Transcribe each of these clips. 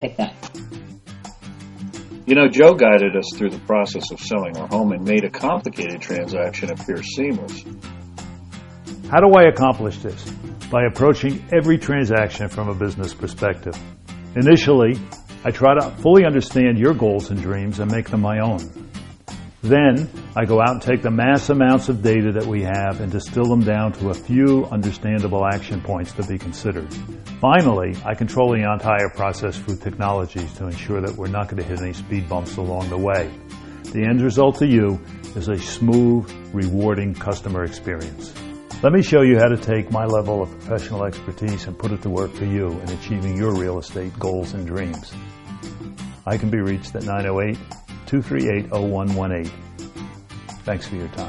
Take that. You know, Joe guided us through the process of selling our home and made a complicated transaction appear seamless. How do I accomplish this? By approaching every transaction from a business perspective. Initially, I try to fully understand your goals and dreams and make them my own. Then, I go out and take the mass amounts of data that we have and distill them down to a few understandable action points to be considered. Finally, I control the entire process through technologies to ensure that we're not going to hit any speed bumps along the way. The end result to you is a smooth, rewarding customer experience. Let me show you how to take my level of professional expertise and put it to work for you in achieving your real estate goals and dreams. I can be reached at 908-238-0118. Thanks for your time.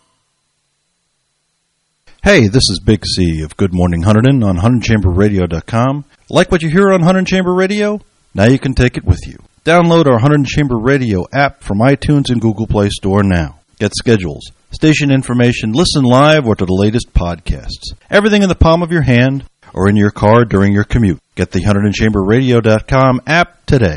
Hey, this is Big C of Good Morning Hunterdon on HunterdonChamberRadio.com. Like what you hear on Hunterdon Chamber Radio? Now you can take it with you. Download our Hunterdon Chamber Radio app from iTunes and Google Play Store now. Get schedules, station information, listen live, or to the latest podcasts. Everything in the palm of your hand or in your car during your commute. Get the HunterdonChamberRadio.com app today.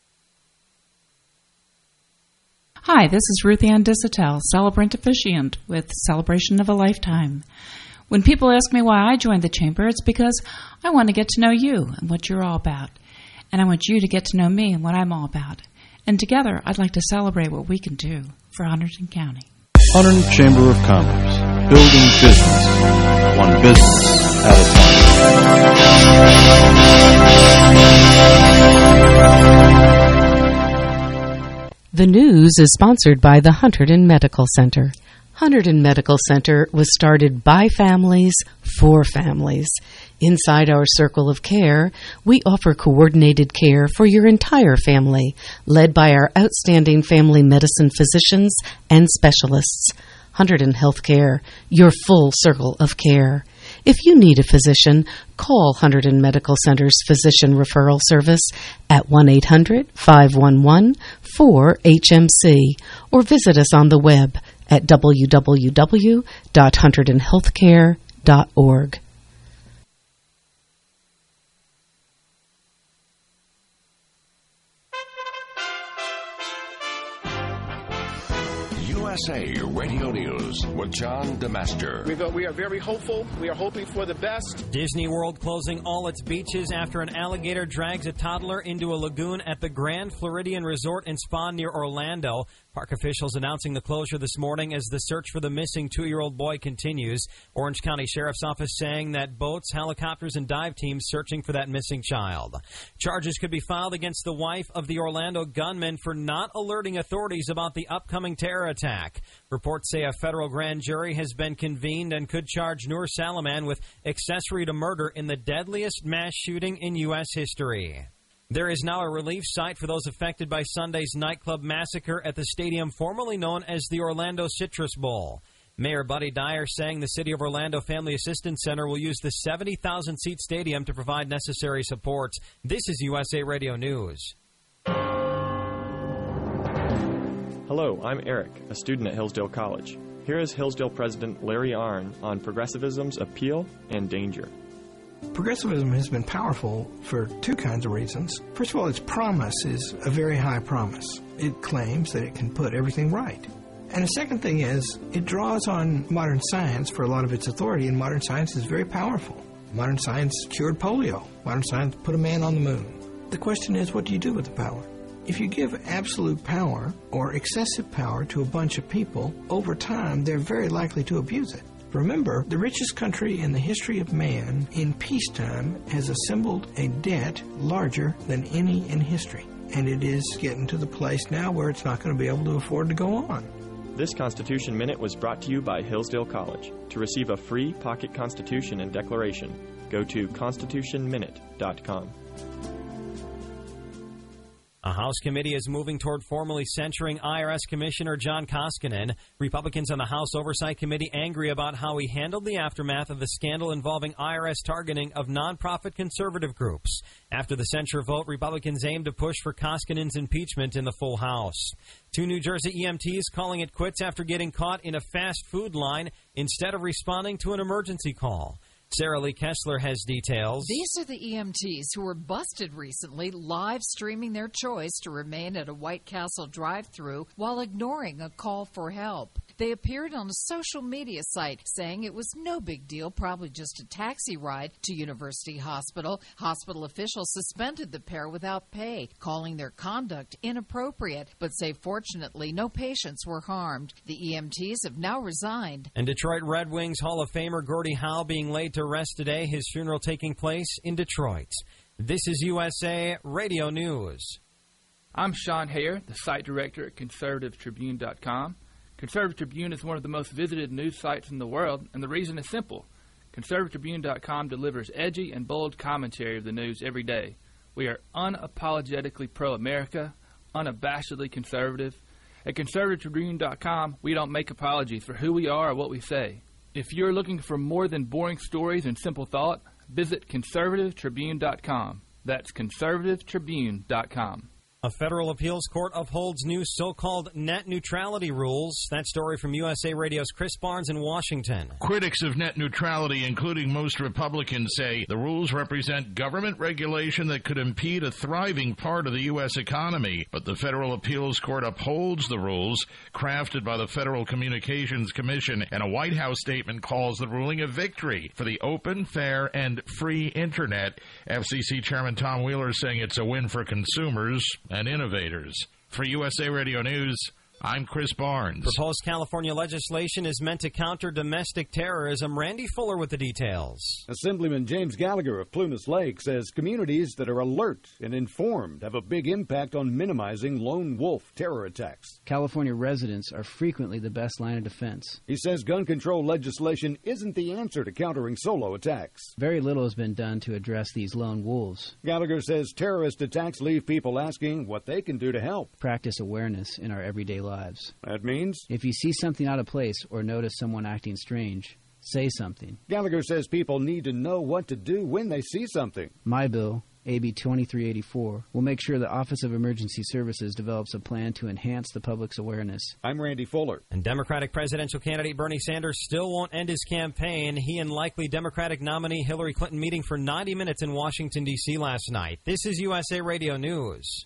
Hi, this is Ruth Ann Dissatel, celebrant officiant with Celebration of a Lifetime. When people ask me why I joined the Chamber, it's because I want to get to know you and what you're all about. And I want you to get to know me and what I'm all about. And together, I'd like to celebrate what we can do for Hunterdon County. Hunterdon Chamber of Commerce, building business, one business at a time. The news is sponsored by the Hunterdon Medical Center. Hunterdon Medical Center was started by families for families. Inside our circle of care, we offer coordinated care for your entire family, led by our outstanding family medicine physicians and specialists. Hunterdon Healthcare, your full circle of care. If you need a physician, call Hunterdon Medical Center's Physician Referral Service at 1-800-511-4HMC or visit us on the web at www.hunterdonhealthcare.org. USA Radio News with John DeMaster. We are very hopeful. We are hoping for the best. Disney World closing all its beaches after an alligator drags a toddler into a lagoon at the Grand Floridian Resort and Spa near Orlando. Park officials announcing the closure this morning as the search for the missing 2-year-old boy continues. Orange County Sheriff's Office saying that boats, helicopters, and dive teams searching for that missing child. Charges could be filed against the wife of the Orlando gunman for not alerting authorities about the upcoming terror attack. Reports say a federal grand jury has been convened and could charge Noor Salaman with accessory to murder in the deadliest mass shooting in U.S. history. There is now a relief site for those affected by Sunday's nightclub massacre at the stadium formerly known as the Orlando Citrus Bowl. Mayor Buddy Dyer saying the City of Orlando Family Assistance Center will use the 70,000-seat stadium to provide necessary supports. This is USA Radio News. Hello, I'm Eric, a student at Hillsdale College. Here is Hillsdale President Larry Arnn on progressivism's appeal and danger. Progressivism has been powerful for two kinds of reasons. First of all, its promise is a very high promise. It claims that it can put everything right. And the second thing is, it draws on modern science for a lot of its authority, and modern science is very powerful. Modern science cured polio. Modern science put a man on the moon. The question is, what do you do with the power? If you give absolute power or excessive power to a bunch of people, over time, they're very likely to abuse it. Remember, the richest country in the history of man in peacetime has assembled a debt larger than any in history. And it is getting to the place now where it's not going to be able to afford to go on. This Constitution Minute was brought to you by Hillsdale College. To receive a free pocket Constitution and Declaration, go to constitutionminute.com. A House committee is moving toward formally censuring IRS Commissioner John Koskinen. Republicans on the House Oversight Committee angry about how he handled the aftermath of the scandal involving IRS targeting of nonprofit conservative groups. After the censure vote, Republicans aim to push for Koskinen's impeachment in the full House. 2 New Jersey EMTs calling it quits after getting caught in a fast food line instead of responding to an emergency call. Sarah Lee Kessler has details. These are the EMTs who were busted recently live streaming their choice to remain at a White Castle drive-thru while ignoring a call for help. They appeared on a social media site saying it was no big deal, probably just a taxi ride to University Hospital. Hospital officials suspended the pair without pay, calling their conduct inappropriate, but say fortunately no patients were harmed. The EMTs have now resigned. And Detroit Red Wings Hall of Famer Gordie Howe being laid to rest today, his funeral taking place in Detroit. This is USA Radio News. I'm Sean Hare, the site director at ConservativeTribune.com. Conservative Tribune is one of the most visited news sites in the world, and the reason is simple. ConservativeTribune.com delivers edgy and bold commentary of the news every day. We are unapologetically pro-America, unabashedly conservative. At ConservativeTribune.com, we don't make apologies for who we are or what we say. If you're looking for more than boring stories and simple thought, visit ConservativeTribune.com. That's ConservativeTribune.com. A federal appeals court upholds new so-called net neutrality rules. That story from USA Radio's Chris Barnes in Washington. Critics of net neutrality, including most Republicans, say the rules represent government regulation that could impede a thriving part of the U.S. economy. But the federal appeals court upholds the rules crafted by the Federal Communications Commission, and a White House statement calls the ruling a victory for the open, fair, and free Internet. FCC Chairman Tom Wheeler is saying it's a win for consumers and innovators. For USA Radio News, I'm Chris Barnes. Proposed California legislation is meant to counter domestic terrorism. Randy Fuller with the details. Assemblyman James Gallagher of Plumas Lake says communities that are alert and informed have a big impact on minimizing lone wolf terror attacks. California residents are frequently the best line of defense. He says gun control legislation isn't the answer to countering solo attacks. Very little has been done to address these lone wolves. Gallagher says terrorist attacks leave people asking what they can do to help. Practice awareness in our everyday lives. That means? If you see something out of place or notice someone acting strange, say something. Gallagher says people need to know what to do when they see something. My bill, AB 2384, will make sure the Office of Emergency Services develops a plan to enhance the public's awareness. I'm Randy Fuller. And Democratic presidential candidate Bernie Sanders still won't end his campaign. He and likely Democratic nominee Hillary Clinton meeting for 90 minutes in Washington, D.C. last night. This is USA Radio News.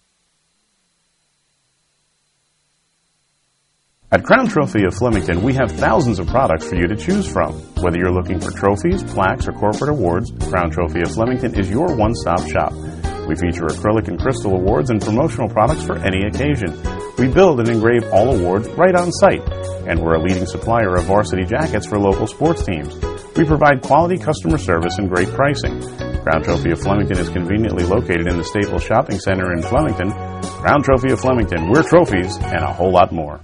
At Crown Trophy of Flemington, we have thousands of products for you to choose from. Whether you're looking for trophies, plaques, or corporate awards, Crown Trophy of Flemington is your one-stop shop. We feature acrylic and crystal awards and promotional products for any occasion. We build and engrave all awards right on site, and we're a leading supplier of varsity jackets for local sports teams. We provide quality customer service and great pricing. Crown Trophy of Flemington is conveniently located in the Staples Shopping Center in Flemington. Crown Trophy of Flemington, we're trophies and a whole lot more.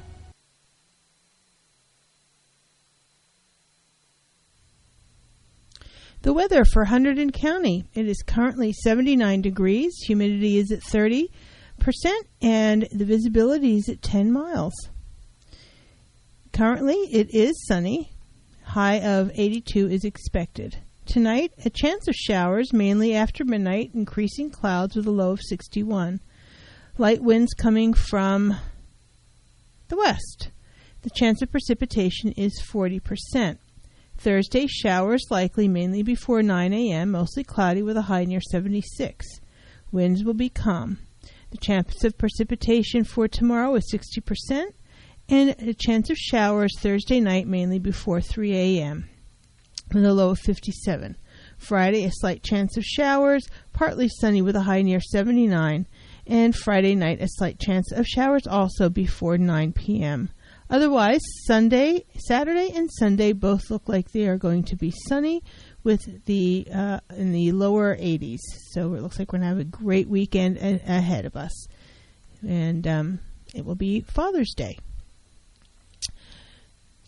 The weather for Hunterdon County. It is currently 79 degrees. Humidity is at 30%, and the visibility is at 10 miles. Currently, it is sunny. High of 82 is expected. Tonight, a chance of showers, mainly after midnight, increasing clouds with a low of 61. Light winds coming from the west. The chance of precipitation is 40%. Thursday, showers likely mainly before 9 a.m., mostly cloudy with a high near 76. Winds will be calm. The chance of precipitation for tomorrow is 60%, and a chance of showers Thursday night mainly before 3 a.m., with a low of 57. Friday, a slight chance of showers, partly sunny with a high near 79, and Friday night, a slight chance of showers also before 9 p.m. Otherwise, Saturday and Sunday both look like they are going to be sunny with the in the lower 80s. So it looks like we're going to have a great weekend ahead of us. And it will be Father's Day.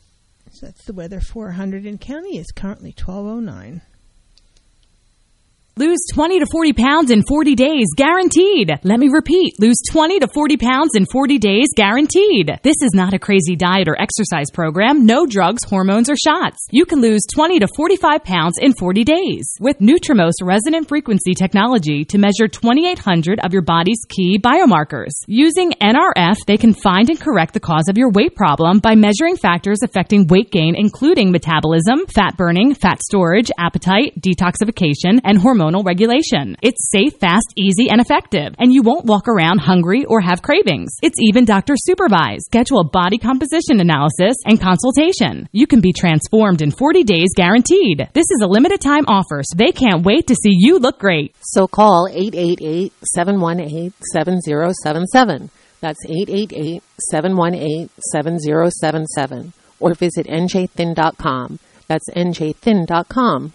So that's the weather for Hunterdon County. It's currently 12:09. Lose 20 to 40 pounds in 40 days, guaranteed. Let me repeat, lose 20 to 40 pounds in 40 days, guaranteed. This is not a crazy diet or exercise program, no drugs, hormones, or shots. You can lose 20 to 45 pounds in 40 days with Nutrimost resonant frequency technology to measure 2,800 of your body's key biomarkers. Using NRF, they can find and correct the cause of your weight problem by measuring factors affecting weight gain, including metabolism, fat burning, fat storage, appetite, detoxification, and hormonal regulation. It's safe, fast, easy, and effective, and you won't walk around hungry or have cravings. It's even doctor supervised. Schedule a body composition analysis and consultation. You can be transformed in 40 days guaranteed. This is a limited time offer, so they can't wait to see you look great. So call 888-718-7077. That's 888-718-7077. Or visit njthin.com. That's njthin.com.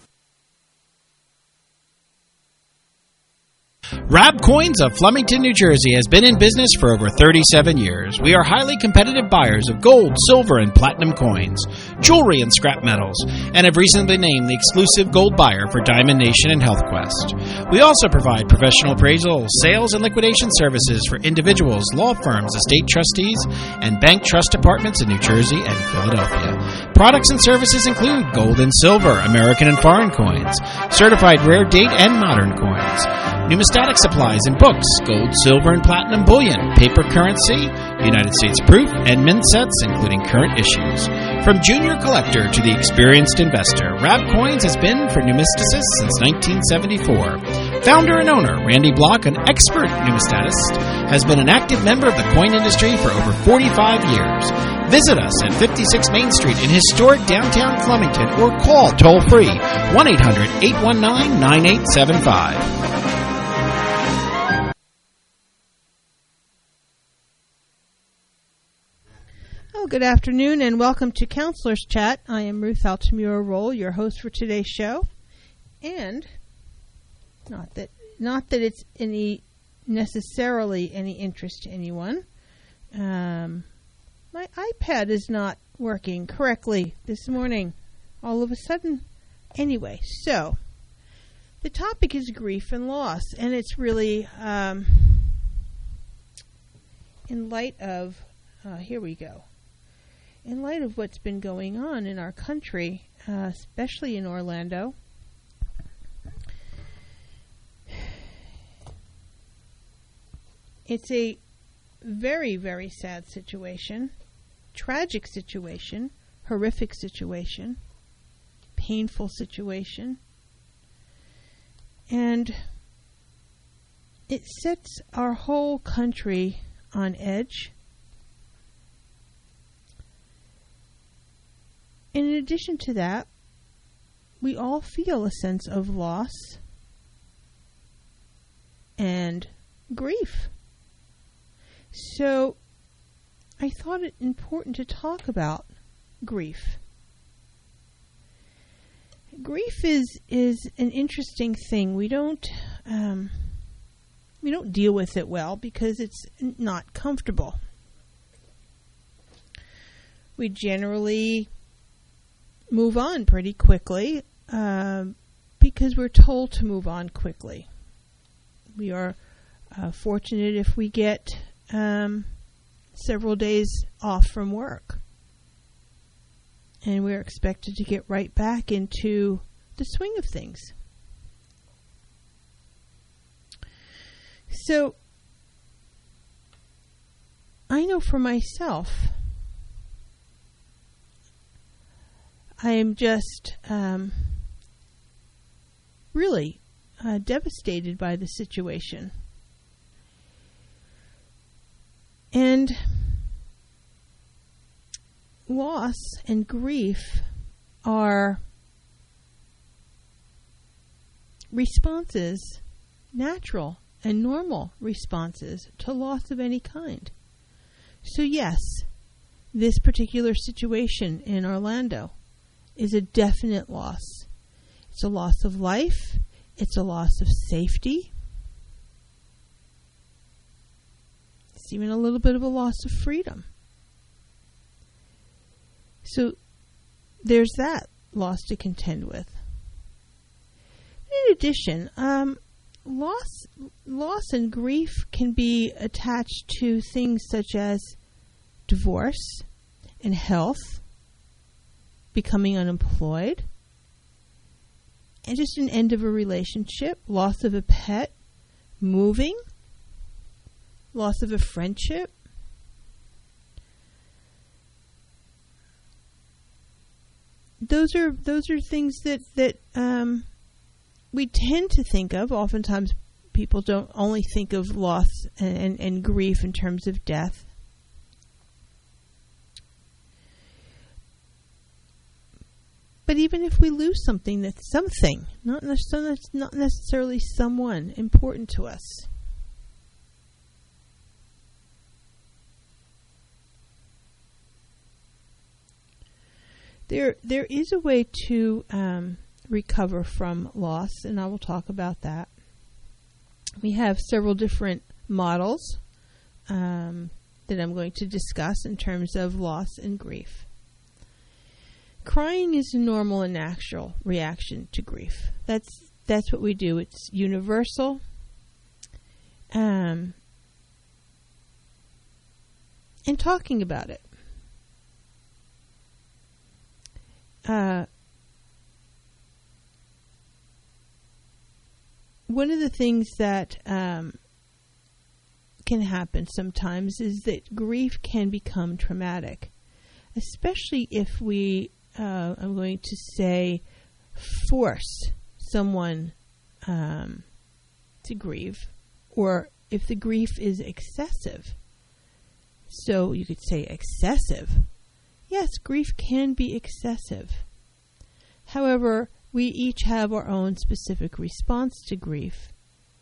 Rab Coins of Flemington, New Jersey has been in business for over 37 years. We are highly competitive buyers of gold, silver, and platinum coins, jewelry, and scrap metals, and have recently named the exclusive gold buyer for Diamond Nation and HealthQuest. We also provide professional appraisal, sales, and liquidation services for individuals, law firms, estate trustees, and bank trust departments in New Jersey and Philadelphia. Products and services include gold and silver, American and foreign coins, certified rare date and modern coins, numismatic supplies and books, gold, silver, and platinum bullion, paper currency, United States proof, and mint sets, including current issues. From junior collector to the experienced investor, Rab Coins has been for numisticists since 1974. Founder and owner, Randy Block, an expert numismatist, has been an active member of the coin industry for over 45 years. Visit us at 56 Main Street in historic downtown Flemington or call toll-free 1-800-819-9875. Good afternoon and welcome to Counselor's Chat. I am Ruth Altamura-Roll, your host for today's show. And not that it's necessarily any interest to anyone. My iPad is not working correctly this morning. All of a sudden. Anyway, so the topic is grief and loss, and it's really in light of here we go. In light of what's been going on in our country, especially in Orlando, it's a very, very sad situation, tragic situation, horrific situation, painful situation, and it sets our whole country on edge. And in addition to that, we all feel a sense of loss and grief. So I thought it important to talk about grief. Grief is an interesting thing. We don't deal with it well because it's not comfortable. We generally move on pretty quickly because we're told to move on quickly. We are fortunate if we get several days off from work. And we're expected to get right back into the swing of things. So, I know for myself, I am just really devastated by the situation. And loss and grief are responses, natural and normal responses to loss of any kind. So yes, this particular situation in Orlando is a definite loss. It's a loss of life. It's a loss of safety. It's even a little bit of a loss of freedom. So there's that loss to contend with. In in addition, loss and grief can be attached to things such as divorce and health, becoming unemployed, and just an end of a relationship, loss of a pet, moving, loss of a friendship. Those are things that we tend to think of. Oftentimes, people don't only think of loss and grief in terms of death. But even if we lose something, that's something, not necessarily someone important to us. There is a way to recover from loss, and I will talk about that. We have several different models that I'm going to discuss in terms of loss and grief. Crying is a normal and natural reaction to grief. That's what we do. It's universal. And talking about it. One of the things that can happen sometimes is that grief can become traumatic, especially if we, I'm going to say, force someone to grieve, or if the grief is excessive. So you could say excessive. Yes, grief can be excessive. However, we each have our own specific response to grief.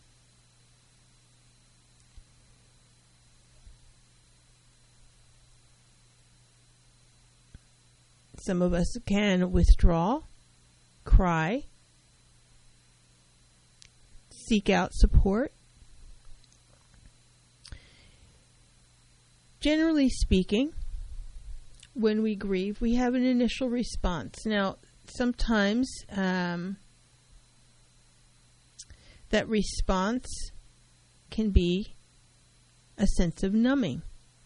Some of us can withdraw, cry, seek out support. Generally speaking, when we grieve, we have an initial response. Now, sometimes that response can be a sense of numbing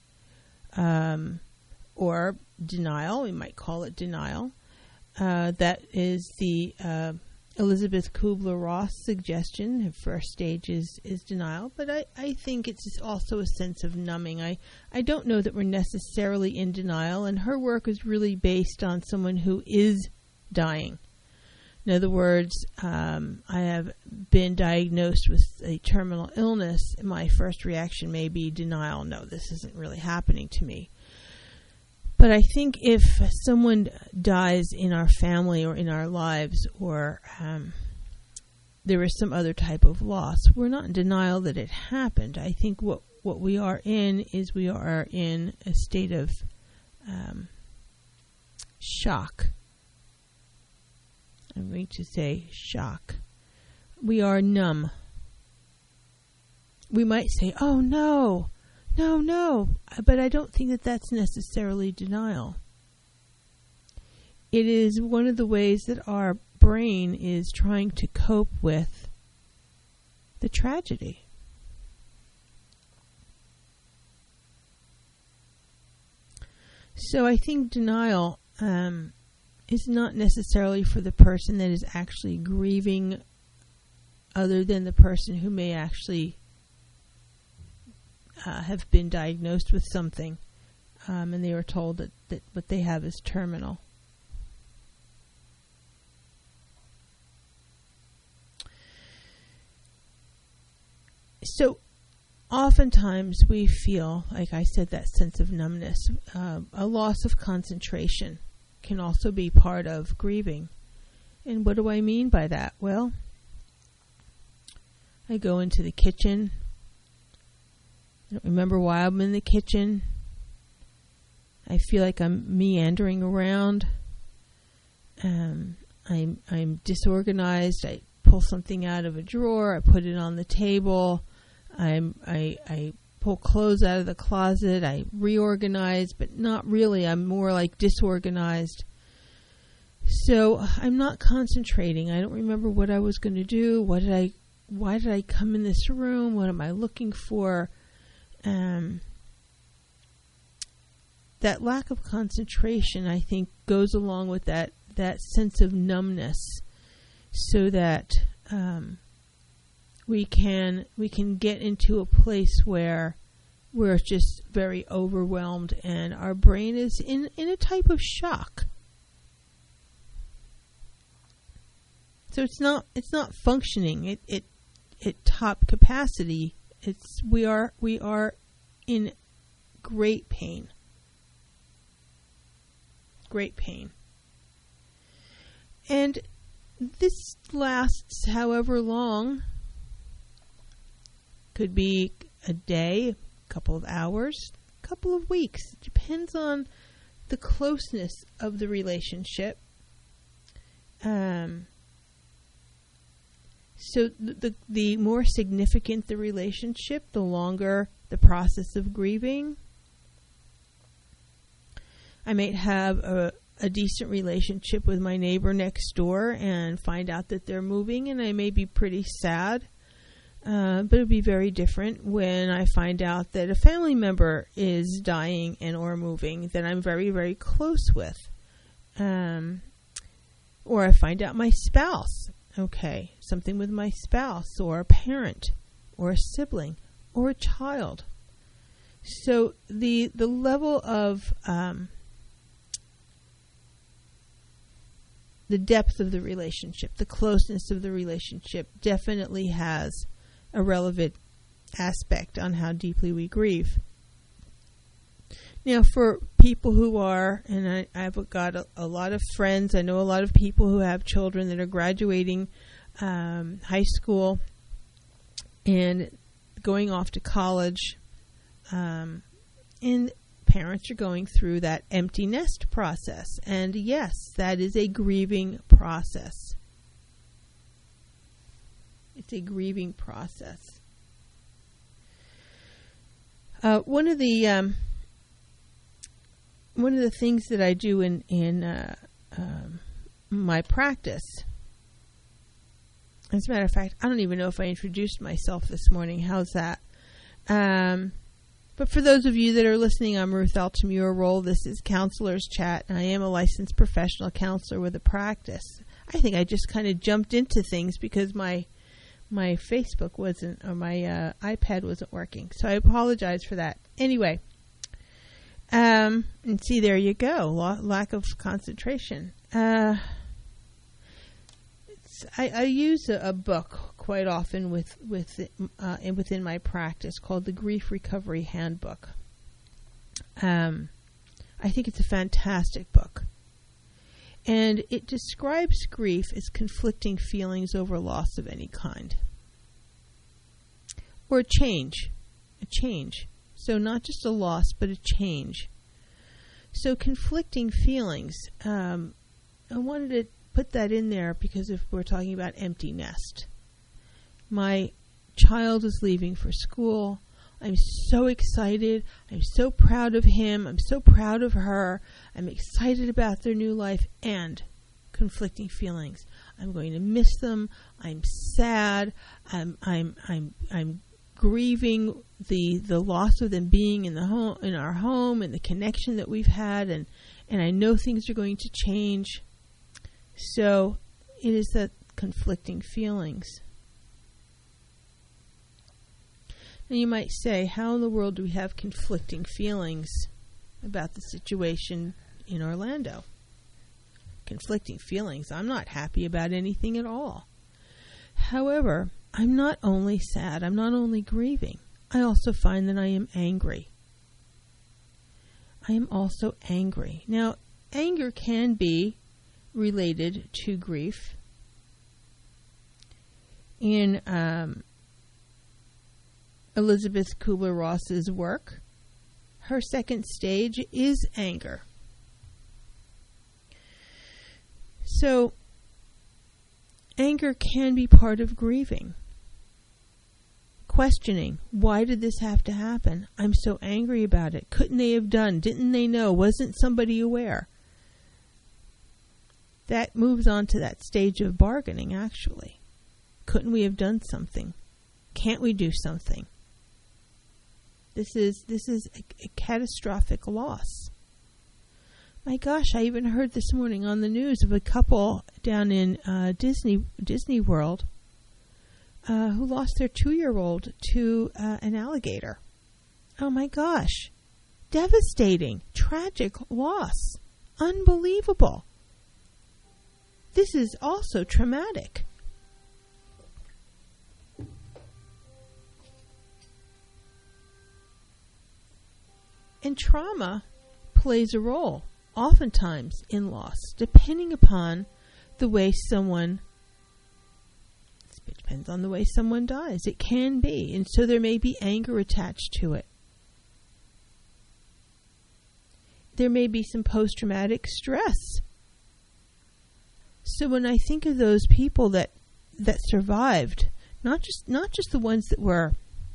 or denial. We might call it denial. That is the Elizabeth Kubler-Ross suggestion. Her first stage is denial, but I think it's also a sense of numbing. I don't know that we're necessarily in denial, and her work is really based on someone who is dying. In other words, I have been diagnosed with a terminal illness. My first reaction may be denial. No, this isn't really happening to me. But I think if someone dies in our family or in our lives, or there is some other type of loss, we're not in denial that it happened. I think what we are in is we are in a state of shock. I'm going to say shock. We are numb. We might say, oh no, but I don't think that that's necessarily denial. It is one of the ways that our brain is trying to cope with the tragedy. So I think denial is not necessarily for the person that is actually grieving, other than the person who may actually have been diagnosed with something, and they were told that what they have is terminal. So oftentimes we feel, like I said, that sense of numbness. A loss of concentration can also be part of grieving. And what do I mean by that? Well, I go into the kitchen. I don't remember why I'm in the kitchen. I feel like I'm meandering around. I'm disorganized. I pull something out of a drawer. I put it on the table. I pull clothes out of the closet. I reorganize, but not really. I'm more like disorganized. So I'm not concentrating. I don't remember what I was going to do. Why did I come in this room? What am I looking for? That lack of concentration, I think, goes along with that sense of numbness, so that we can get into a place where we're just very overwhelmed and our brain is in a type of shock. So it's not functioning at top capacity. We are in great pain. Great pain. And this lasts however long. Could be a day, a couple of hours, a couple of weeks. It depends on the closeness of the relationship. So the more significant the relationship, the longer the process of grieving. I might have a decent relationship with my neighbor next door and find out that they're moving, and I may be pretty sad. But it would be very different when I find out that a family member is dying and or moving that I'm very, very close with. Or I find out my spouse, something with my spouse or a parent or a sibling or a child. So the level of the depth of the relationship, the closeness of the relationship definitely has a relevant aspect on how deeply we grieve. Now, for people who are, and I've got a lot of friends, I know a lot of people who have children that are graduating high school and going off to college, and parents are going through that empty nest process. And yes, that is a grieving process. It's a grieving process. One of the things that I do in my practice, as a matter of fact, I don't even know if I introduced myself this morning. How's that? But for those of you that are listening, I'm Ruth Altamura-Roll. This is Counselor's Chat, and I am a licensed professional counselor with a practice. I think I just kind of jumped into things because my Facebook wasn't, or my iPad wasn't working. So I apologize for that. Anyway, and see, there you go. Lack of concentration. I use a book quite often within my practice called the Grief Recovery Handbook. I think it's a fantastic book. And it describes grief as conflicting feelings over loss of any kind. Or a change. A change. So not just a loss, but a change. So conflicting feelings. I wanted to put that in there because if we're talking about empty nest. My child is leaving for school. I'm so excited. I'm so proud of him. I'm so proud of her. I'm excited about their new life, and conflicting feelings. I'm going to miss them. I'm sad. I'm grieving the loss of them being in our home and the connection that we've had, and I know things are going to change. So it is that conflicting feelings. Now you might say, how in the world do we have conflicting feelings about the situation in Orlando? Conflicting feelings. I'm not happy about anything at all. However, I'm not only sad, I'm not only grieving, I also find that I am angry. I am also angry. Now, anger can be related to grief. In Elizabeth Kubler-Ross's work, her second stage is anger. So, anger can be part of grieving. Questioning, why did this have to happen? I'm so angry about it. Couldn't they have done? Didn't they know? Wasn't somebody aware? that moves on to that stage of bargaining, actually. Couldn't we have done something? Can't we do something? This is a catastrophic loss. My gosh, I even heard this morning on the news of a couple down in Disney World who lost their 2-year-old to an alligator. Oh my gosh. Devastating, tragic loss. Unbelievable. This is also traumatic. And trauma plays a role, oftentimes, in loss, depending upon the way someone, it depends on the way someone dies. It can be, and so there may be anger attached to it. There may be some post-traumatic stress. So when I think of those people that survived, not just the ones that were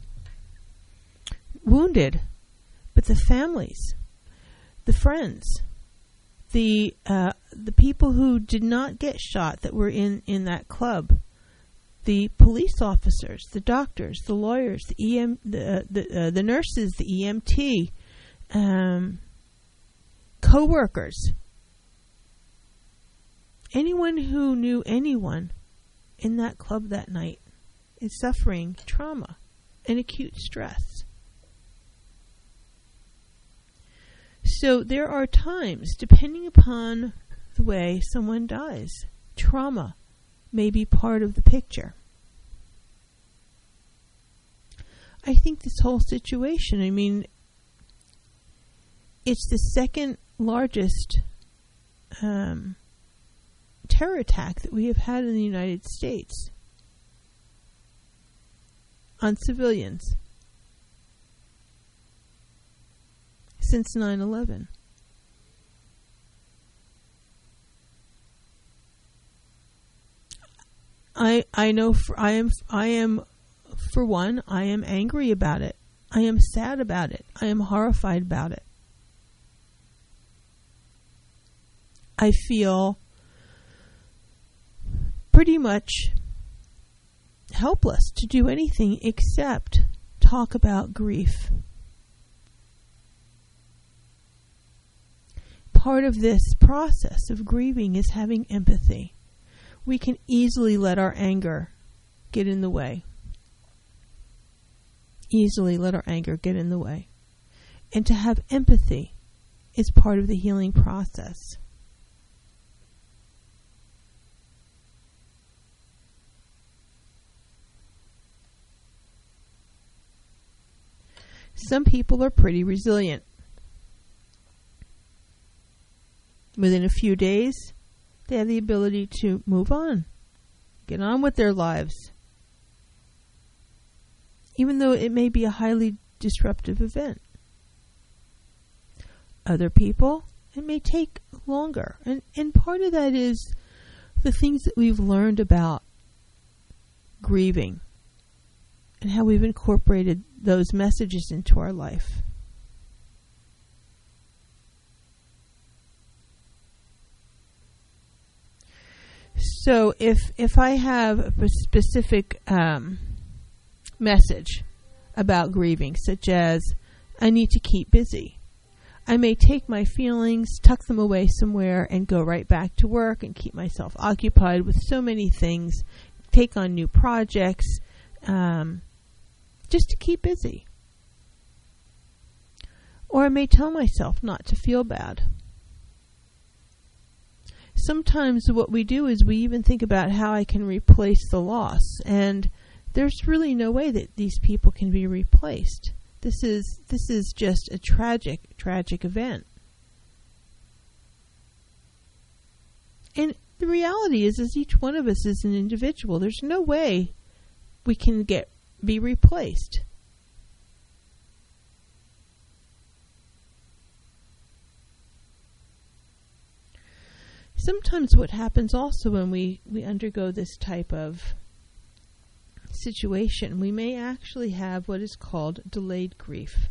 wounded, but the families, the friends, the people who did not get shot that were in that club, the police officers, the doctors, the lawyers, the nurses, the EMT, co-workers, anyone who knew anyone in that club that night is suffering trauma and acute stress. So there are times, depending upon the way someone dies, trauma may be part of the picture. I think this whole situation, I mean, it's the second largest terror attack that we have had in the United States on civilians since 9/11. I know I am for one, I am angry about it. I am sad about it. I am horrified about it. I feel pretty much helpless to do anything except talk about grief. Part of this process of grieving is having empathy. We can easily let our anger get in the way. Easily let our anger get in the way. And to have empathy is part of the healing process. Some people are pretty resilient. Within a few days, they have the ability to move on, get on with their lives, even though it may be a highly disruptive event. Other people, it may take longer. And part of that is the things that we've learned about grieving and how we've incorporated those messages into our life. So if I have a specific message about grieving, such as I need to keep busy, I may take my feelings, tuck them away somewhere, and go right back to work and keep myself occupied with so many things, take on new projects, just to keep busy. Or I may tell myself not to feel bad. Sometimes what we do is we even think about how I can replace the loss, and there's really no way that these people can be replaced. This is just a tragic event. And the reality is each one of us is an individual. There's no way we can be replaced. Sometimes what happens also when we undergo this type of situation, we may actually have what is called delayed grief.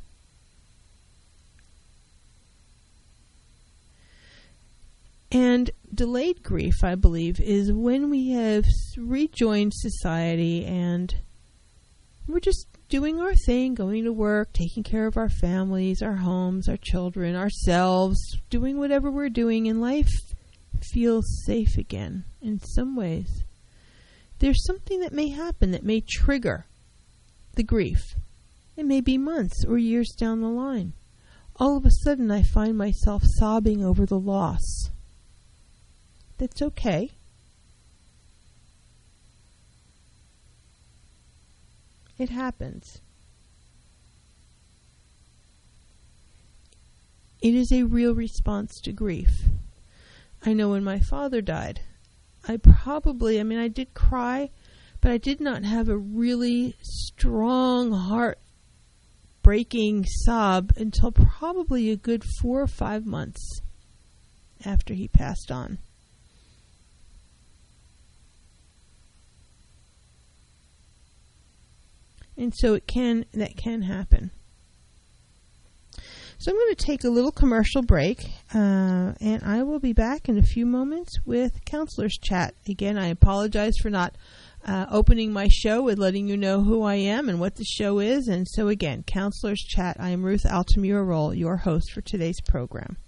And delayed grief, I believe, is when we have rejoined society and we're just doing our thing, going to work, taking care of our families, our homes, our children, ourselves, doing whatever we're doing, and life feels safe again in some ways. There's something that may happen that may trigger the grief. It may be months or years down the line. All of a sudden, I find myself sobbing over the loss. That's okay. It happens. It is a real response to grief. I know when my father died, I did cry, but I did not have a really strong heart-breaking sob until probably a good 4 or 5 months after he passed on. And so that can happen. So I'm going to take a little commercial break, and I will be back in a few moments with Counselor's Chat. Again, I apologize for not opening my show with letting you know who I am and what the show is. And so again, Counselor's Chat. I am Ruth Altamura-Roll, your host for today's program.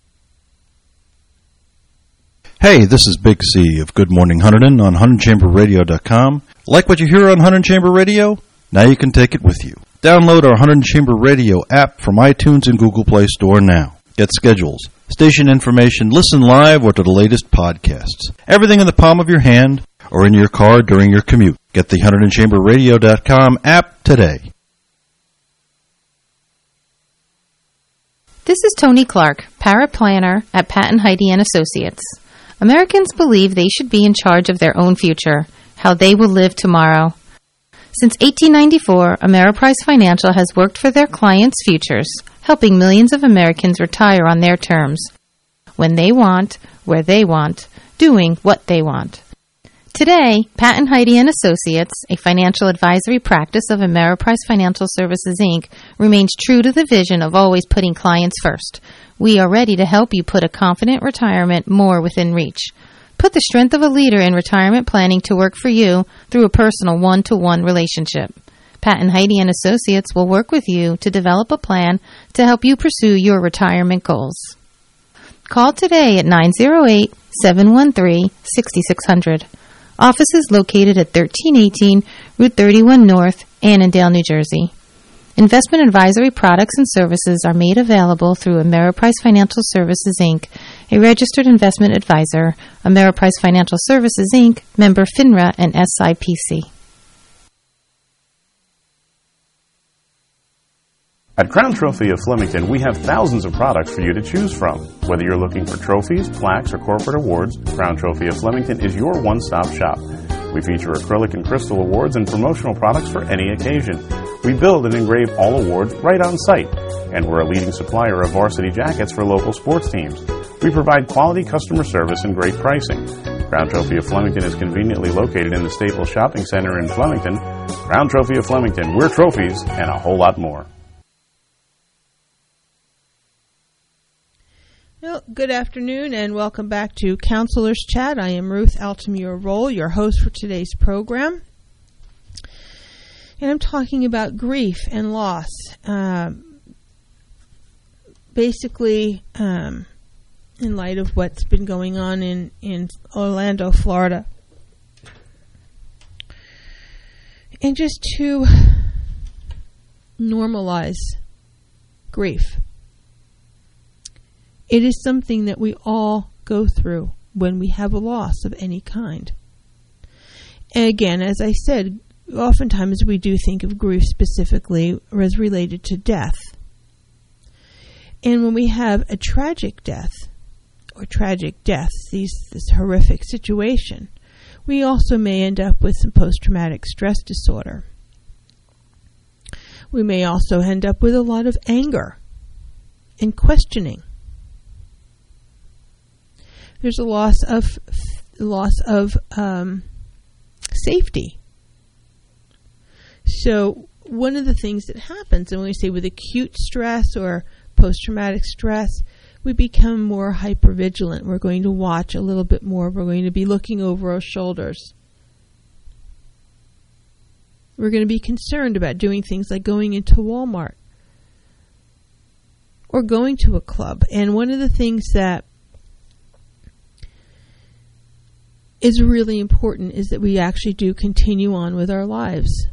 Hey, this is Big C of Good Morning Hunterdon on HunterdonChamberRadio.com. Like what you hear on Hunterdon Chamber Radio? Now you can take it with you. Download our Hunterdon Chamber Radio app from iTunes and Google Play Store now. Get schedules, station information, listen live, or to the latest podcasts. Everything in the palm of your hand or in your car during your commute. Get the HunterdonChamberRadio.com app today. This is Tony Clark, paraplanner at Patton Heide & Associates. Americans believe they should be in charge of their own future, how they will live tomorrow. Since 1894, Ameriprise Financial has worked for their clients' futures, helping millions of Americans retire on their terms, when they want, where they want, doing what they want. Today, Patton Heide & Associates, a financial advisory practice of Ameriprise Financial Services, Inc., remains true to the vision of always putting clients first. We are ready to help you put a confident retirement more within reach. Put the strength of a leader in retirement planning to work for you through a personal one-to-one relationship. Patton Heide & Associates will work with you to develop a plan to help you pursue your retirement goals. Call today at 908-713-6600. Office is located at 1318 Route 31 North, Annandale, New Jersey. Investment advisory products and services are made available through Ameriprise Financial Services, Inc., a registered investment advisor. Ameriprise Financial Services, Inc., member FINRA and SIPC. At Crown Trophy of Flemington, we have thousands of products for you to choose from. Whether you're looking for trophies, plaques, or corporate awards, Crown Trophy of Flemington is your one-stop shop. We feature acrylic and crystal awards and promotional products for any occasion. We build and engrave all awards right on site, and we're a leading supplier of varsity jackets for local sports teams. We provide quality customer service and great pricing. Crown Trophy of Flemington is conveniently located in the Staples Shopping Center in Flemington. Crown Trophy of Flemington, we're trophies and a whole lot more. Well, good afternoon and welcome back to Counselor's Chat. I am Ruth Altamura-Roll, your host for today's program. And I'm talking about grief and loss. Basically, in light of what's been going on in Orlando, Florida. And just to normalize grief. It is something that we all go through when we have a loss of any kind. And again, as I said, oftentimes we do think of grief specifically as related to death. And when we have a tragic death, or tragic deaths, this horrific situation, we also may end up with some post-traumatic stress disorder. We may also end up with a lot of anger and questioning. There's a loss of safety. So one of the things that happens, and when we say with acute stress or post-traumatic stress, we become more hypervigilant. We're going to watch a little bit more. We're going to be looking over our shoulders. We're going to be concerned about doing things like going into Walmart or going to a club. And one of the things that is really important is that we actually do continue on with our lives.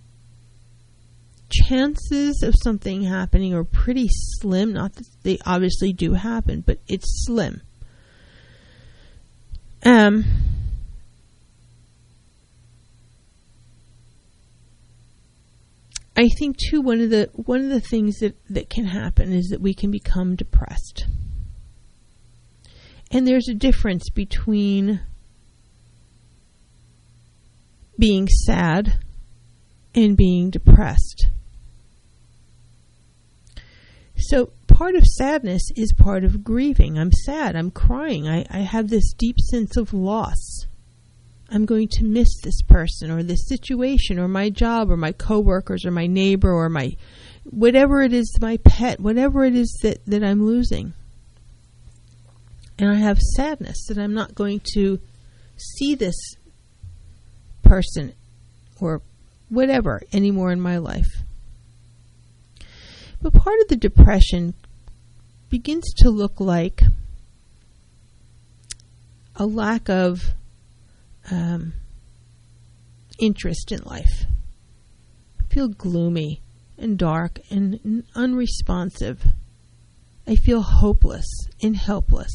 Chances of something happening are pretty slim. Not that they obviously do happen, but it's slim. I think too one of the things that can happen is that we can become depressed. And there's a difference between being sad and being depressed. So part of sadness is part of grieving. I'm sad. I'm crying. I have this deep sense of loss. I'm going to miss this person or this situation or my job or my coworkers or my neighbor or my whatever it is, my pet, whatever it is that I'm losing. And I have sadness that I'm not going to see this person or whatever anymore in my life. But part of the depression begins to look like a lack of interest in life. I feel gloomy and dark and unresponsive. I feel hopeless and helpless.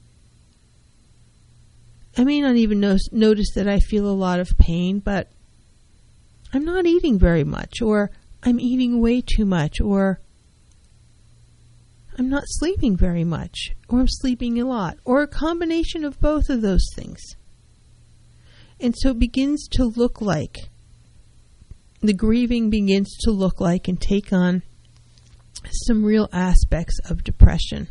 I may not even notice that I feel a lot of pain, but I'm not eating very much, or I'm eating way too much, or I'm not sleeping very much, or I'm sleeping a lot, or a combination of both of those things. And so it begins to look like, the grieving begins to look like and take on some real aspects of depression.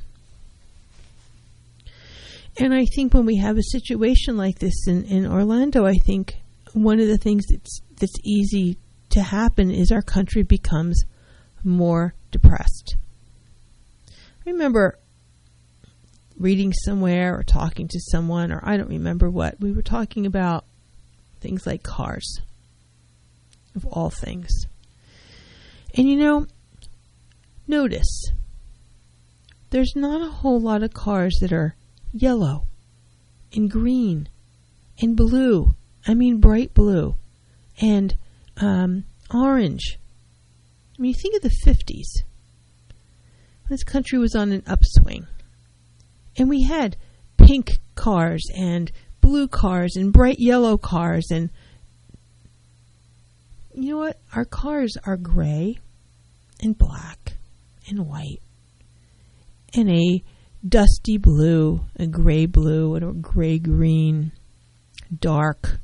And I think when we have a situation like this in Orlando, I think one of the things that's easy to happen is our country becomes more depressed. I remember reading somewhere or talking to someone, or I don't remember what, we were talking about things like cars, of all things. And notice, there's not a whole lot of cars that are yellow and green and blue. I mean bright blue and orange. I mean, you think of the 50s. This country was on an upswing. And we had pink cars and blue cars and bright yellow cars. And you know what? Our cars are gray and black and white and a dusty blue, a gray blue, and a gray green, dark.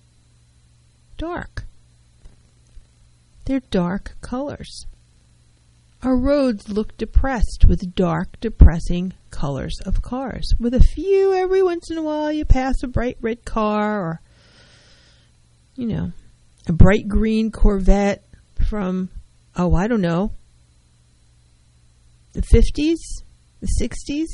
They're dark colors. Our roads look depressed with dark, depressing colors of cars. With a few, every once in a while, you pass a bright red car or, a bright green Corvette from, I don't know, the 50s, the 60s.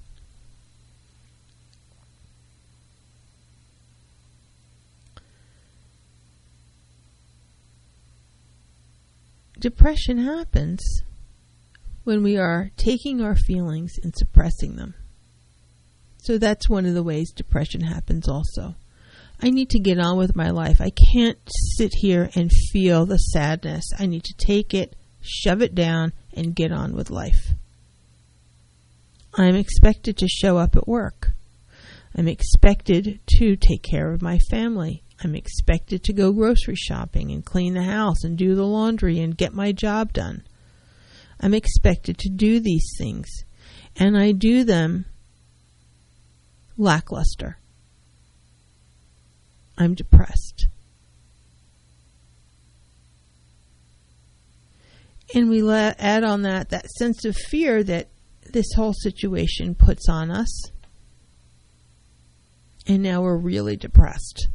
Depression happens when we are taking our feelings and suppressing them. So that's one of the ways depression happens also. I need to get on with my life. I can't sit here and feel the sadness. I need to take it, shove it down, and get on with life. I'm expected to show up at work. I'm expected to take care of my family. I'm expected to go grocery shopping and clean the house and do the laundry and get my job done. I'm expected to do these things, and I do them lackluster. I'm depressed. And we add on that sense of fear that this whole situation puts on us, and now we're really depressed.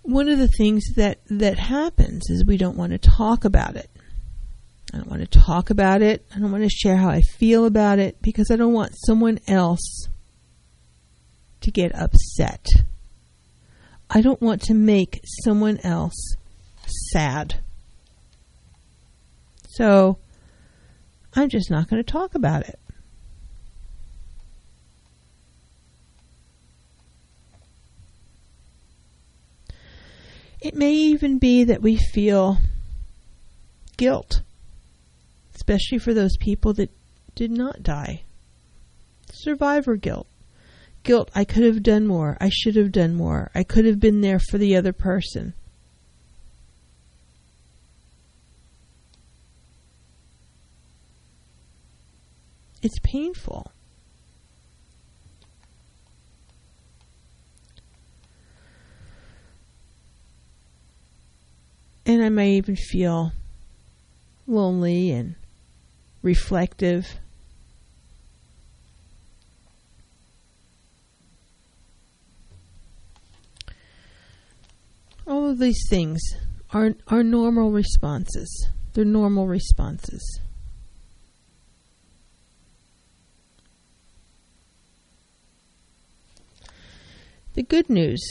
one of the things that happens is we don't want to talk about it. I don't want to talk about it. I don't want to share how I feel about it because I don't want someone else to get upset. I don't want to make someone else sad. So I'm just not going to talk about it. It may even be that we feel guilt, especially for those people that did not die. Survivor guilt. Guilt, I could have done more. I should have done more. I could have been there for the other person. It's painful. And I may even feel lonely and reflective. All of these things are normal responses. They're normal responses. The good news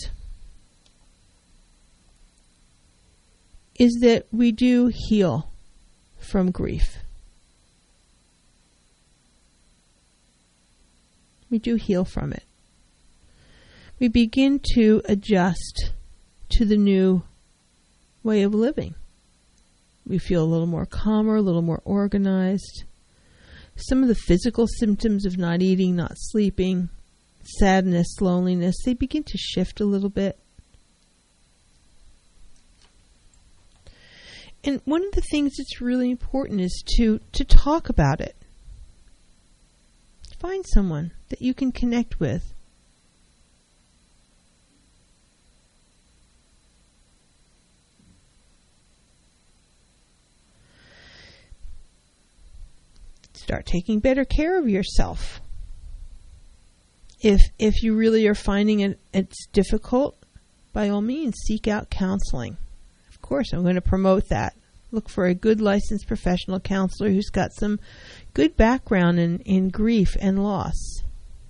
is that we do heal from grief. We do heal from it. We begin to adjust to the new way of living. We feel a little more calmer, a little more organized. Some of the physical symptoms of not eating, not sleeping, sadness, loneliness, they begin to shift a little bit. And one of the things that's really important is to talk about it. Find someone that you can connect with. Start taking better care of yourself. If you really are finding it's difficult, by all means, seek out counseling. Of course, I'm going to promote that. Look for a good licensed professional counselor who's got some good background in grief and loss.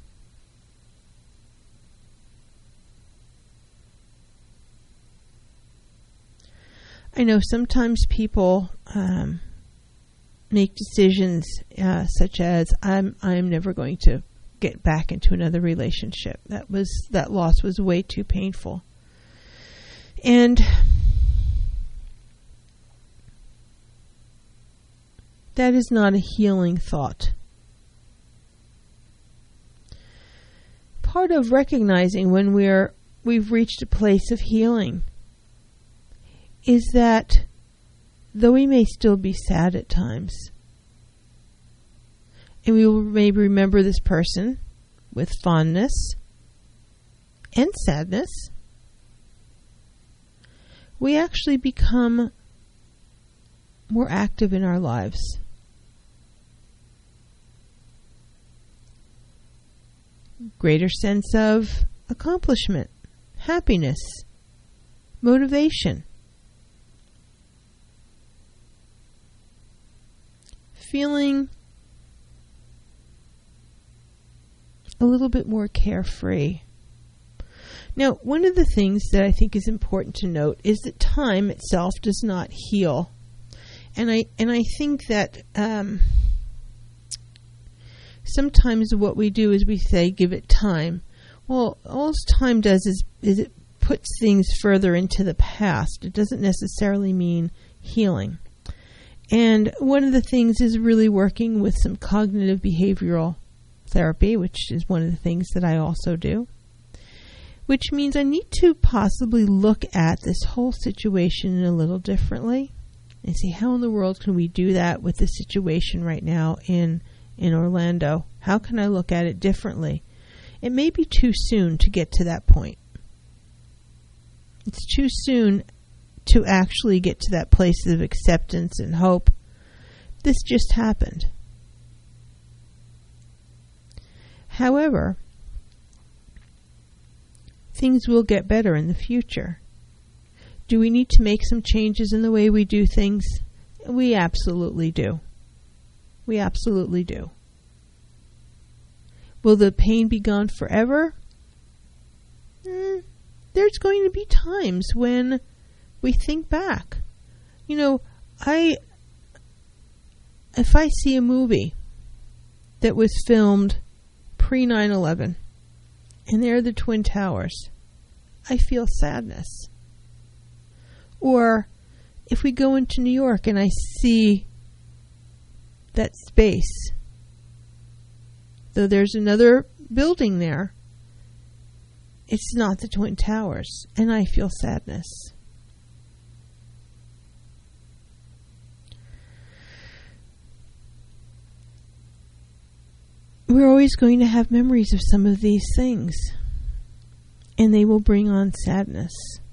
I know sometimes people make decisions such as I'm never going to get back into another relationship. That loss was way too painful. And that is not a healing thought. Part of recognizing when we've reached a place of healing is that though we may still be sad at times, and we will maybe remember this person with fondness and sadness, we actually become more active in our lives. Greater sense of accomplishment, happiness, motivation. Feeling a little bit more carefree. Now, one of the things that I think is important to note is that time itself does not heal. And I think that sometimes what we do is we say, give it time. Well, all time does is it puts things further into the past. It doesn't necessarily mean healing. And one of the things is really working with some cognitive behavioral therapy, which is one of the things that I also do, which means I need to possibly look at this whole situation a little differently and see how in the world can we do that with the situation right now in Orlando. How can I look at it differently? It may be too soon to get to that point. It's too soon to actually get to that place of acceptance and hope. This just happened. However, things will get better in the future. Do we need to make some changes in the way we do things? We absolutely do. We absolutely do. Will the pain be gone forever? There's going to be times when we think back. You know, if I see a movie that was filmed pre-9/11 and there are the Twin Towers, I feel sadness. Or if we go into New York and I see that space, though there's another building there, it's not the Twin Towers, and I feel sadness. We're always going to have memories of some of these things, and they will bring on sadness.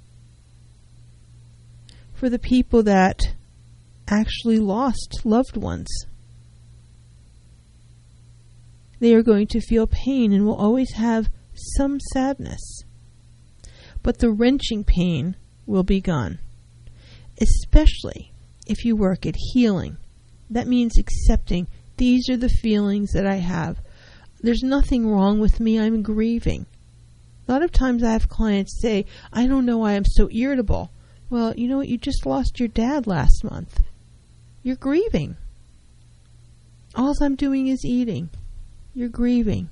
For the people that actually lost loved ones, they are going to feel pain and will always have some sadness. But the wrenching pain will be gone, especially if you work at healing. That means accepting these are the feelings that I have. There's nothing wrong with me. I'm grieving. A lot of times I have clients say, I don't know why I'm so irritable. Well, you know what? You just lost your dad last month. You're grieving. All I'm doing is eating. You're grieving.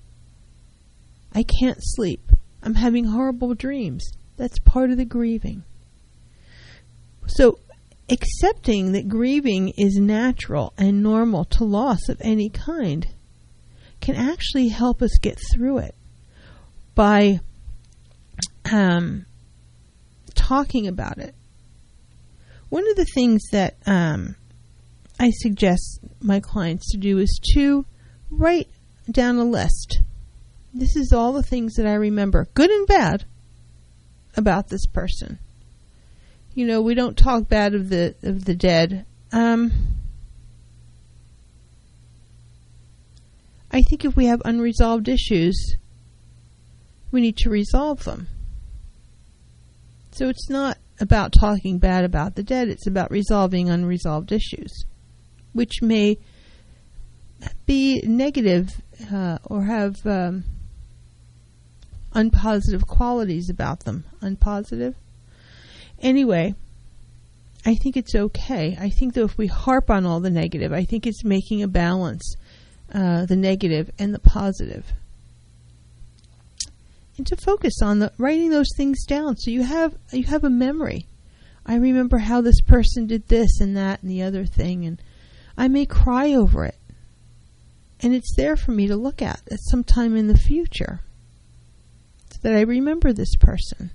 I can't sleep. I'm having horrible dreams. That's part of the grieving. So, accepting that grieving is natural and normal to loss of any kind can actually help us get through it by talking about it. One of the things that I suggest my clients to do is to write down a list. This is all the things that I remember, good and bad, about this person. You know, we don't talk bad of the dead. I think if we have unresolved issues, we need to resolve them. So it's not about talking bad about the dead, it's about resolving unresolved issues, which may be negative or have unpositive qualities about them. Unpositive? Anyway, I think it's okay. I think that if we harp on all the negative, I think it's making a balance, the negative and the positive. And to focus on writing those things down so you have a memory. I remember how this person did this and that and the other thing, and I may cry over it. And it's there for me to look at some time in the future so that I remember this person.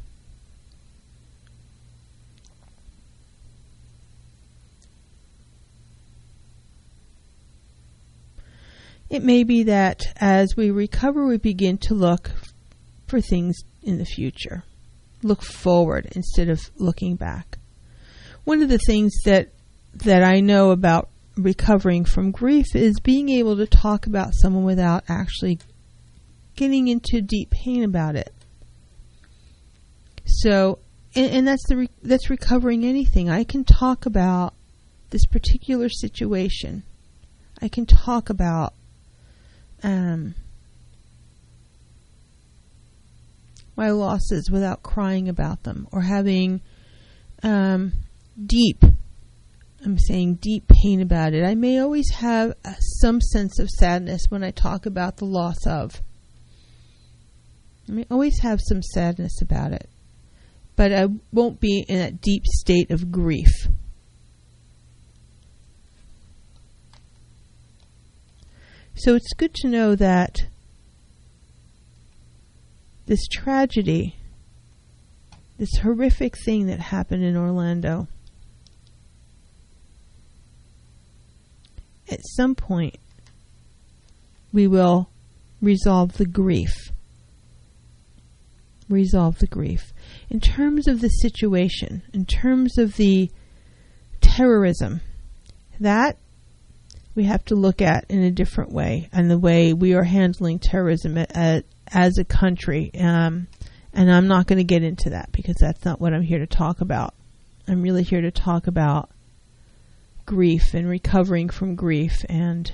It may be that as we recover, we begin to look for things in the future. Look forward instead of looking back. One of the things that I know about recovering from grief is being able to talk about someone without actually getting into deep pain about it. So, and that's recovering anything. I can talk about this particular situation. I can talk about my losses without crying about them or having deep pain about it. I may always have some sense of sadness when I talk about the loss of. I may always have some sadness about it, but I won't be in that deep state of grief. So it's good to know that this tragedy, this horrific thing that happened in Orlando, at some point we will resolve the grief. Resolve the grief. In terms of the situation, in terms of the terrorism, that we have to look at in a different way, and the way we are handling terrorism as a country, And I'm not going to get into that because that's not what I'm here to talk about. I'm really here to talk about grief and recovering from grief and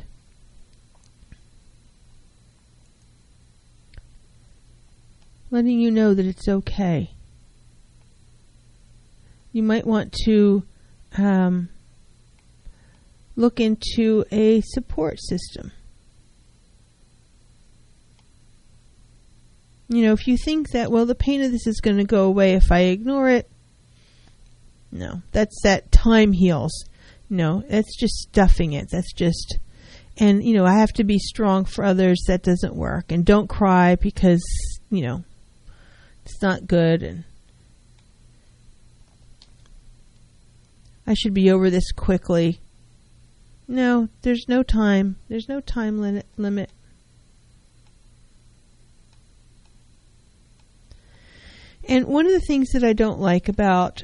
letting you know that it's okay. You might want to look into a support system. You know, if you think that, well, the pain of this is going to go away if I ignore it, no, that's that time heals. No, that's just stuffing it. That's just, and, you know, I have to be strong for others. That doesn't work. And don't cry because, you know, it's not good. And I should be over this quickly. No, there's no time. There's no time limit. And one of the things that I don't like about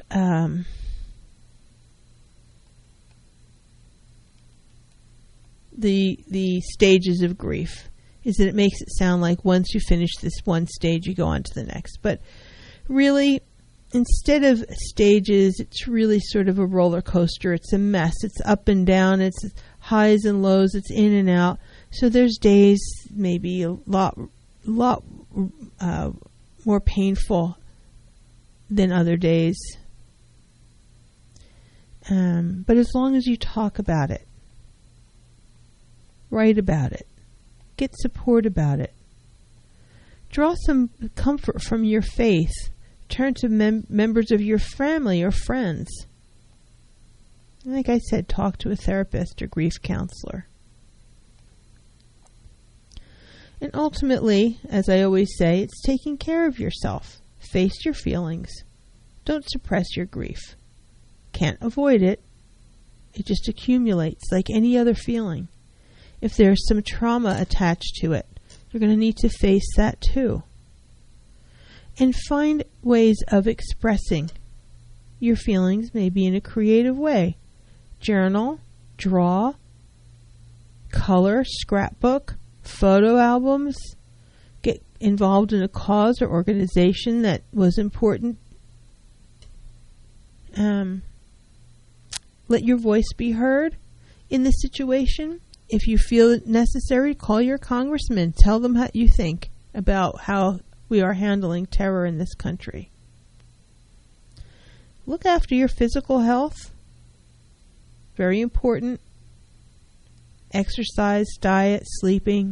the stages of grief is that it makes it sound like once you finish this one stage, you go on to the next. But really, instead of stages, it's really sort of a roller coaster. It's a mess. It's up and down. It's highs and lows. It's in and out. So there's days maybe a lot more painful than other days. But as long as you talk about it, write about it, get support about it, draw some comfort from your faith, turn to members of your family or friends. Like I said, talk to a therapist or grief counselor. And ultimately, as I always say, it's taking care of yourself. Face your feelings. Don't suppress your grief. Can't avoid it. It just accumulates like any other feeling. If there's some trauma attached to it, you're going to need to face that too. And find ways of expressing your feelings, maybe in a creative way. Journal, draw, color, scrapbook, photo albums. Get involved in a cause or organization that was important. Let your voice be heard in this situation. If you feel it necessary, call your congressman. Tell them how you think about how we are handling terror in this country. Look after your physical health. Very important. Exercise, diet, sleeping.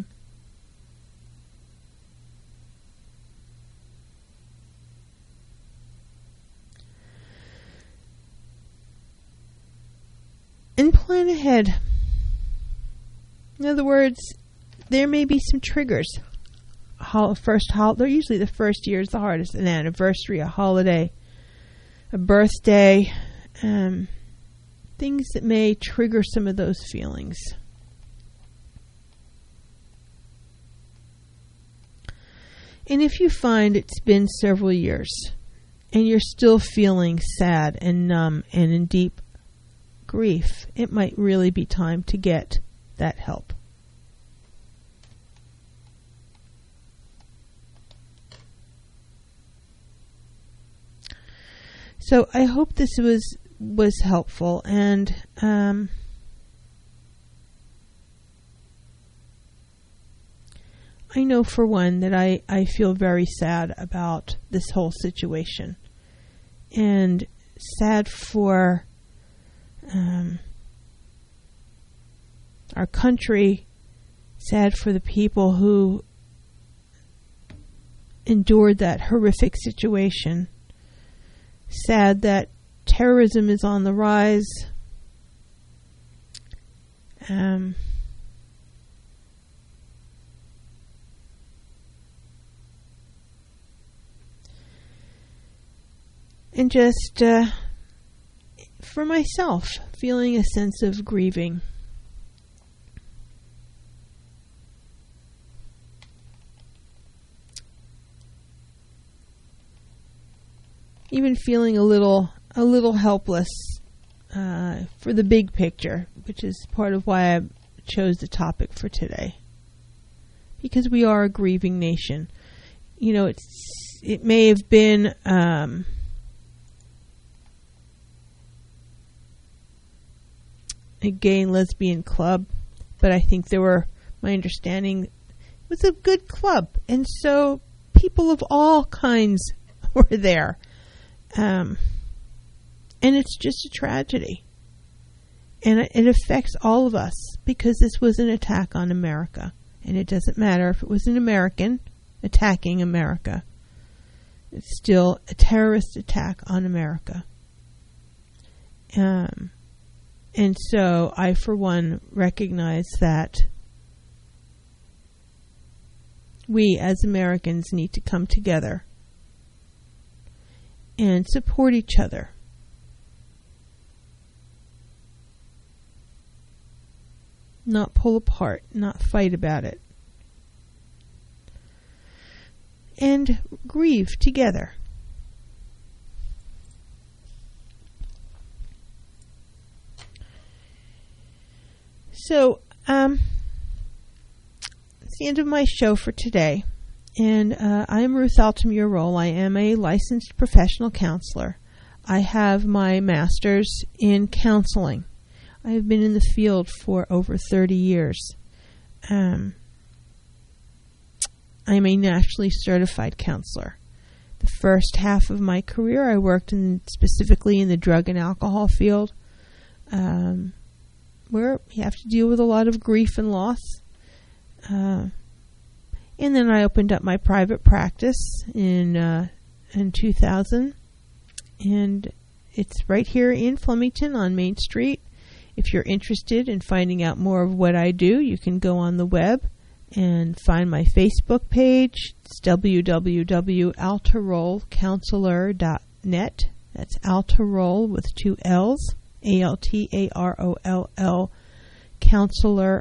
And plan ahead. In other words, there may be some triggers. They're usually the first year is the hardest. An anniversary, a holiday, a birthday, things that may trigger some of those feelings. And if you find it's been several years and you're still feeling sad and numb and in deep grief, it might really be time to get that help. So I hope this was helpful, and I know for one that I feel very sad about this whole situation, and sad for our country, sad for the people who endured that horrific situation, sad that terrorism is on the rise. And just for myself, feeling a sense of grieving. Even feeling a little helpless for the big picture, which is part of why I chose the topic for today. Because we are a grieving nation. You know, it's it may have been a gay and lesbian club, but I think my understanding, it was a good club, and so people of all kinds were there. And it's just a tragedy. And it affects all of us because this was an attack on America. And it doesn't matter if it was an American attacking America. It's still a terrorist attack on America. And so I, for one, recognize that we as Americans need to come together and support each other. Not pull apart, not fight about it. And grieve together. So, it's the end of my show for today. And I am Ruth Altamura-Roll. I am a licensed professional counselor. I have my master's in counseling. I have been in the field for over 30 years. I am a nationally certified counselor. The first half of my career, I worked specifically in the drug and alcohol field, where you have to deal with a lot of grief and loss. And then I opened up my private practice in 2000, and it's right here in Flemington on Main Street. If you're interested in finding out more of what I do, you can go on the web and find my Facebook page. It's www.altarollcounselor.net. That's Altaroll with 2 L's, ALTAROLL, counselor,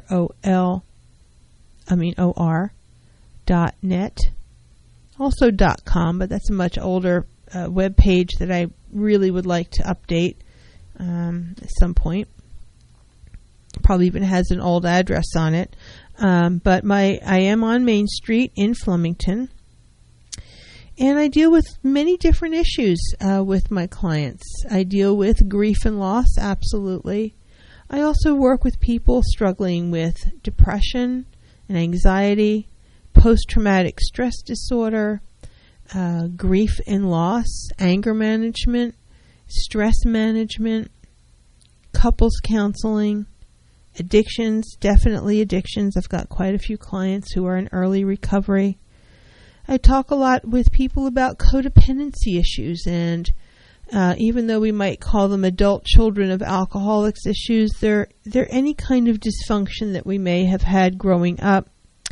OR.net. Also .com, but that's a much older web page that I really would like to update at some point. Probably even has an old address on it. But I am on Main Street in Flemington. And I deal with many different issues with my clients. I deal with grief and loss, absolutely. I also work with people struggling with depression and anxiety, post-traumatic stress disorder, grief and loss, anger management, stress management, couples counseling, addictions, definitely addictions. I've got quite a few clients who are in early recovery. I talk a lot with people about codependency issues, and even though we might call them adult children of alcoholics issues, they're any kind of dysfunction that we may have had growing up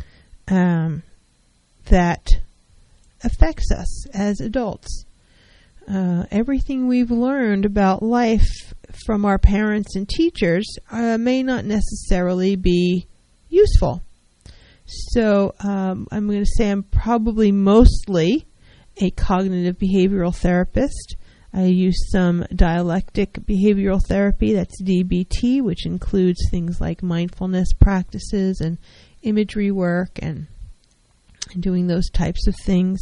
that affects us as adults. Everything we've learned about life from our parents and teachers may not necessarily be useful. So I'm going to say I'm probably mostly a cognitive behavioral therapist. I use some dialectic behavioral therapy, that's DBT, which includes things like mindfulness practices and imagery work and doing those types of things.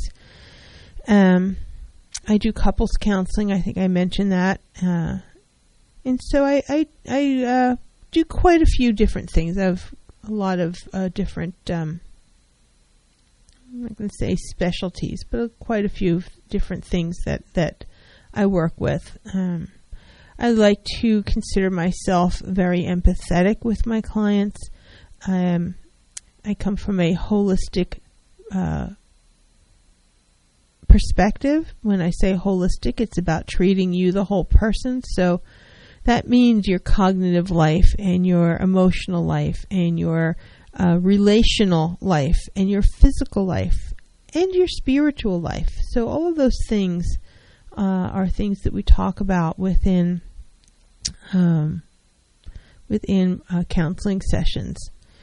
I do couples counseling. I think I mentioned that. And so I do quite a few different things. I have a lot of different, I'm not going to say specialties, but quite a few different things that I work with. I like to consider myself very empathetic with my clients. I come from a holistic perspective. When I say holistic, it's about treating you, the whole person. So that means your cognitive life and your emotional life and your relational life and your physical life and your spiritual life. So all of those things are things that we talk about within counseling sessions.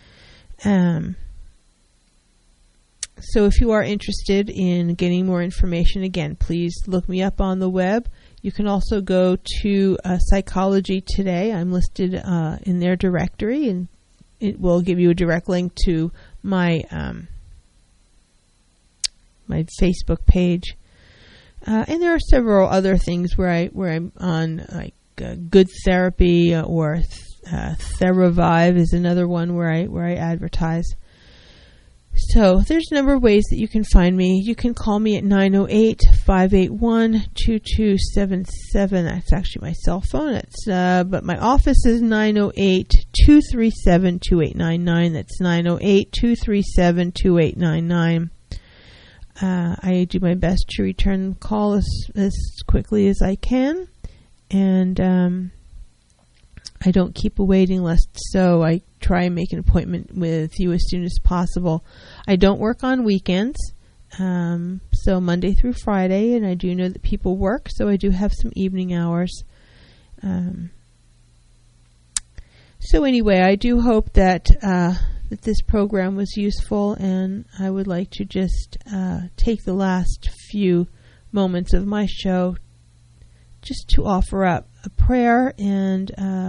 So if you are interested in getting more information, again, please look me up on the web. You can also go to Psychology Today. I'm listed in their directory, and it will give you a direct link to my my Facebook page. And there are several other things where I'm on, like Good Therapy or TheraVive is another one where I advertise. So there's a number of ways that you can find me. You can call me at 908-581-2277. That's actually my cell phone. But my office is 908-237-2899. That's 908-237-2899. I do my best to return the call as quickly as I can. And I don't keep a waiting list, so I try and make an appointment with you as soon as possible. I don't work on weekends, so Monday through Friday, and I do know that people work, so I do have some evening hours. So anyway, I do hope that that this program was useful, and I would like to just take the last few moments of my show just to offer up a prayer and